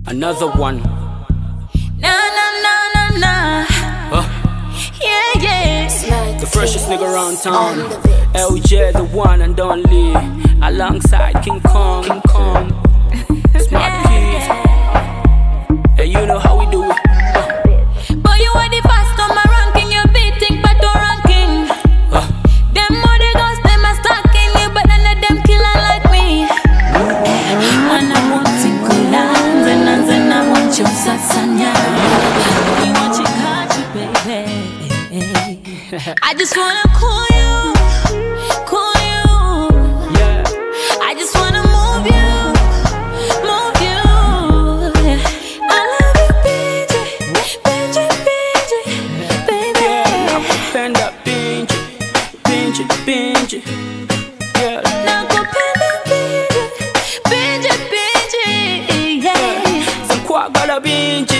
Another one. Nah. Yeah, yeah. The freshest nigga around town. LJ, the one and only. Alongside King Kong. Smart Keys. Hey, you know how we do it. But you are the first on my ranking. You're beating Pato ranking. Them other girls, them are stalking you, but none of them killer like me. When I want to cool and I want your sasanya. You want your country, baby. I just wanna cool you. Yeah. I just wanna move you. I love you, Benji, baby. Yeah, I'm penda Benji. Yeah. Now go penda Benji, yeah. Some kwagala Benji.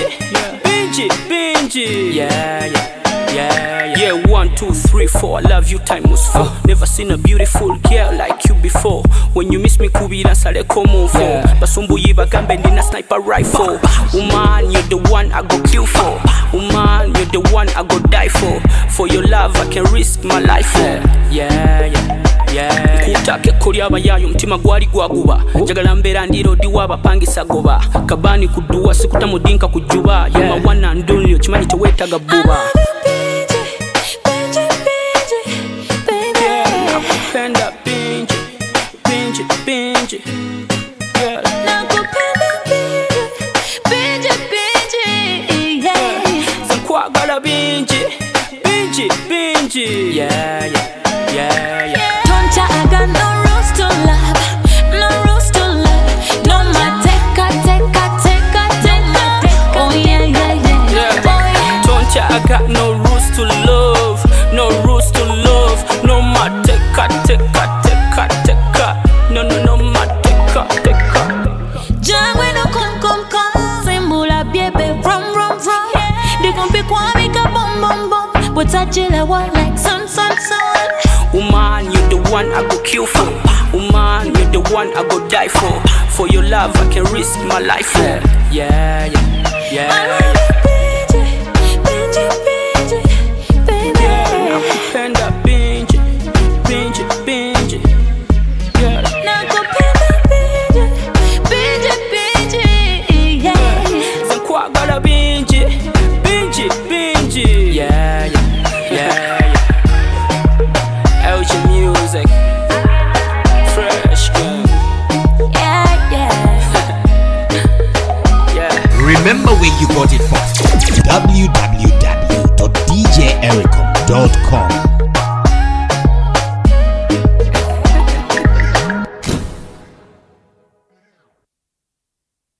Yeah, 1, 2, 3, 4. I love you, time was 4. Never seen a beautiful girl like you before. When you miss me, kubila sale komo for. Basumbu yiba gambe ndina sniper rifle. Woman, you're the one I go kill for. Woman, you're the one I go die for. For your love, I can risk my life for. Yeah. Kutake koli abayayo mtima gwali gwaguba. Jagala mbera ndiro diwa bapangisa goba. Kabani kuduwa sikuta mudinka kujuba. You my one and only, chimanyi tewetaga buba. Penda Benji. Yeah. Now go penda Benji, yeah. Some kwagala Benji. Yeah. Don't ya, I got no rules to love. No my take. Oh yeah. Don't ya, I got no rules to love. No my take. No my take. Jangwe no come. Simbula biebe rum. They gon' pick one make a bum. But I chill a one like sun. Woman, you're the one I go kill for. Woman, you're the one I go die for. For your love, I can risk my life for. Yeah. I love you, Benji, baby. Yeah, I'm penda Benji. Yeah. Now go penda Benji, yeah. Some kwagala Benji. Yeah. LG music. Fresh girl. Yeah. Remember where you got it from. www.djericom.com